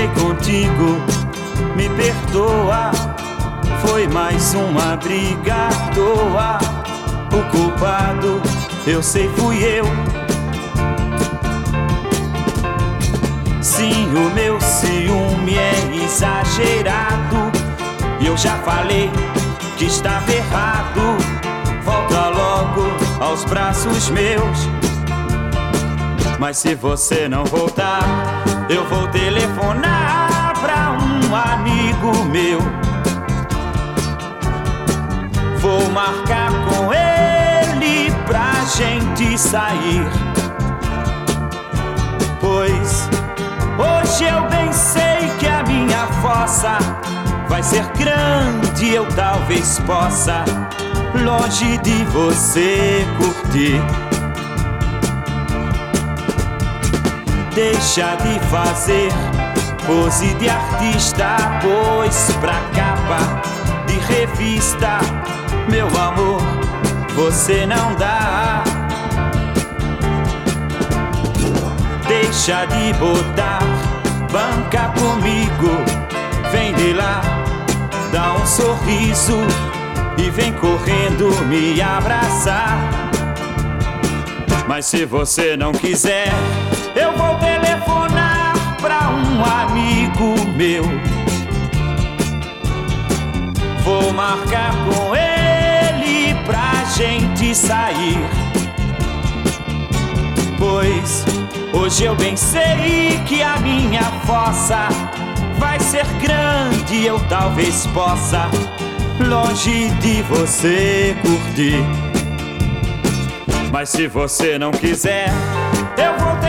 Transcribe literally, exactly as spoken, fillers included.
briguei contigo, me perdoa. Foi mais uma briga à toa. O culpado, eu sei, fui eu. Sim, o meu ciúme é exagerado. E eu já falei que estava errado. Volta logo aos braços meus. Mas se você não voltar, eu vou telefonar pra um amigo meu. Vou marcar com ele pra gente sair. Pois hoje eu bem sei que a minha fossa vai ser grande, eu talvez possa longe de você curtir. Deixa de fazer pose de artista, pois pra capa de revista, meu amor, você não dá. Deixa de botar banca comigo. Vem de lá, dá um sorriso e vem correndo me abraçar. Mas se você não quiser, eu vou telefonar pra um amigo meu. Vou marcar com ele pra gente sair. Pois hoje eu bem sei que a minha fossa vai ser grande, eu talvez possa longe de você curtir. Mas se você não quiser, eu vou